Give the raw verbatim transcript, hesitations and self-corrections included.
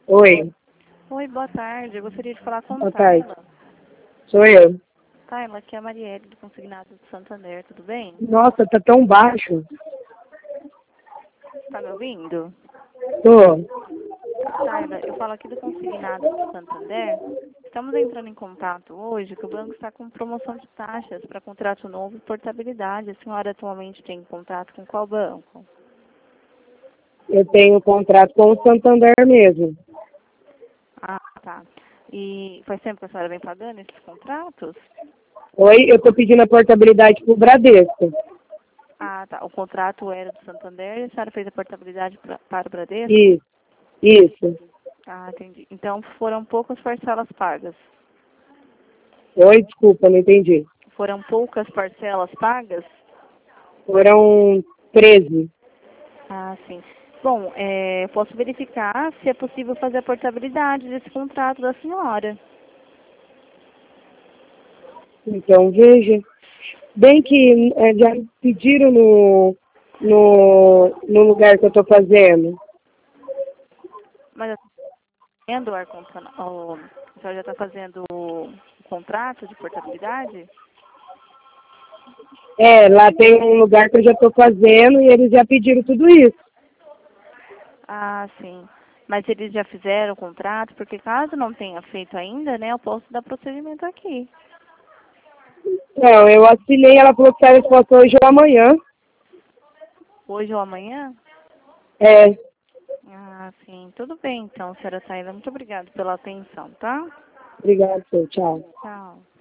Oi, Oi, boa tarde. Eu gostaria de falar com boa tarde. Tayla. Sou eu. Tayla, aqui é a Marielle do Consignado do Santander, tudo bem? Nossa, tá tão baixo. Tá me ouvindo? Tô. Tayla, eu falo aqui do Consignado do Santander. Estamos entrando em contato hoje que o banco está com promoção de taxas para contrato novo e portabilidade. A senhora atualmente tem contato com qual banco? Eu tenho contrato com o Santander mesmo. Ah, tá. E faz tempo que a senhora vem pagando esses contratos? Oi, eu tô pedindo a portabilidade pro Bradesco. Ah, tá. O contrato era do Santander e a senhora fez a portabilidade pra, para o Bradesco? Isso, isso. Ah, entendi. Então foram poucas parcelas pagas. Oi, desculpa, não entendi. Foram poucas parcelas pagas? Foram treze. Ah, sim. Bom, é, eu posso verificar se é possível fazer a portabilidade desse contrato da senhora. Então, veja. Bem que é, já me pediram no, no, no lugar que eu tô fazendo. Mas a fazendo o ar-condicionado, a senhora já está fazendo o contrato de portabilidade? É, lá tem um lugar que eu já tô fazendo e eles já pediram tudo isso. Ah, sim. Mas eles já fizeram o contrato, porque caso não tenha feito ainda, né, eu posso dar procedimento aqui. Não, eu assinei, ela falou que sai a resposta hoje ou amanhã. Hoje ou amanhã? É, Ah, sim. Tudo bem, então, senhora Taila. Muito obrigada pela atenção, tá? obrigada, tchau. Tchau.